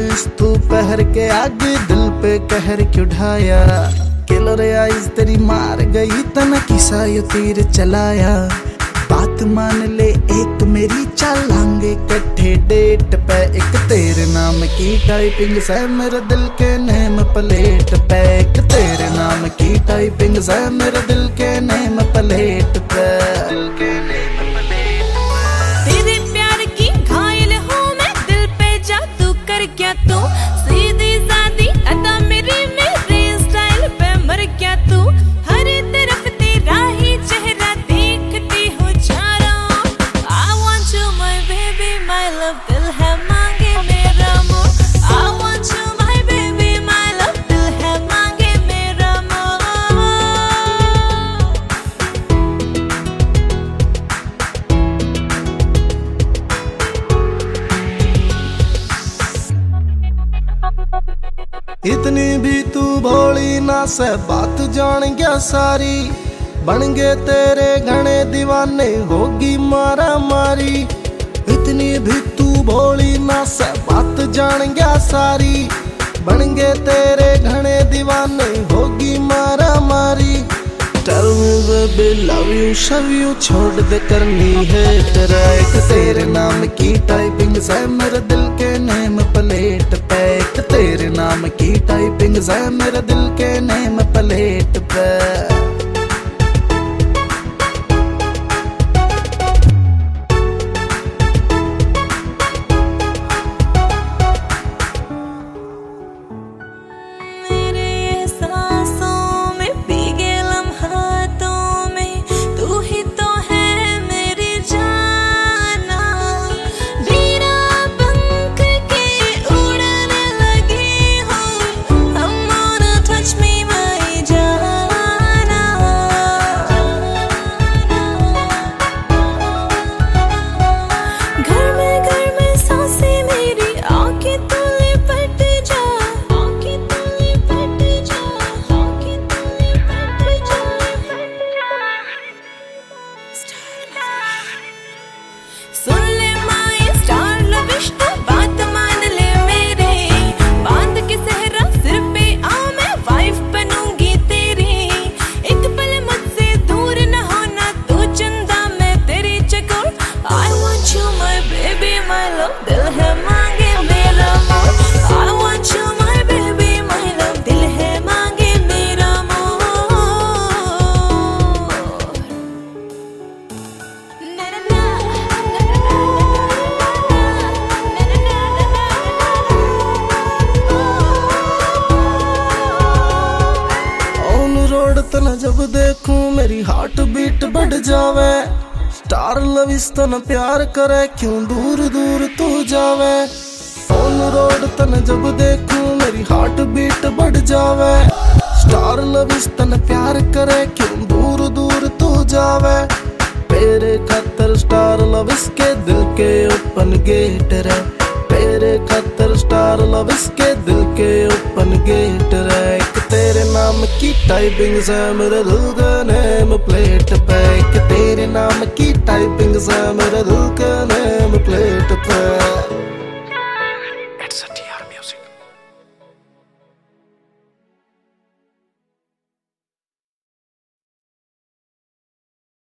इस तू पहर के आगे दिल पे कहर क्यों ढाया। किलर आइज तेरी मार गई तना किसा यो तीर चलाया। बात मान ले एक मेरी चलांगे कट्ठे डेट पे। एक तेरे नाम की टाइपिंग से मेरे दिल के नेम प्लेट पे। एक तेरे नाम की टाइपिंग से मेरे दिल के नेम प्लेट पे। तेरे प्यार की घायल हूँ मैं, दिल पे जादू कर क्या तू। सीधी सादी अदा मेरे स्टाइल पे मर क्या तू। हर तरफ तेरा ही चेहरा देखती हूँ चारों। I want you my baby my love, दिल है मांगे मेरा मोह। I want you my baby my love, दिल है मांगे मेरा मोह। इतनी भी तू भोली ना से बात जान गया सारी। बन गए तेरे घने दीवाने होगी मारा मारी। इतनी भी तू भोली ना से बात जान गया सारी। बन गए तेरे घने दीवाने होगी मारा मारी। Tell me baby love you shove you छोड़ दे करनी है तेरा। एक तेरे नाम की टाइपिंग से मेरे दिल के नेम प्लेट पे। एक तेरे नाम की टाइपिंग से मेरे दिल के नेम प्लेट पे। दिल है मांगे मेरा मोह। I want you my baby my love, दिल है मांगे मेरा मोह। ऑन रोड तना जब देखूं मेरी हार्ट बीट बढ़ जावे। स्टार लविस तन प्यार करे क्यों दूर दूर तू जावे। ऑन रोड तन जब देखूं मेरी हार्ट बीट बढ़ जावे। स्टार लविस तन प्यार करे क्यों दूर दूर तू जावे। तेरे खातर स्टार लविस के दिल के ओपन गेट रे। तेरे खातर स्टार लविस के दिल के ओपन गेट रे। एक तेरे नाम की टाइपिंग से मेरे दिल का नेम प्लेट पे। एक तेरे नाम की टाइपिंग से मेरे दिल का नेम प्लेट पे।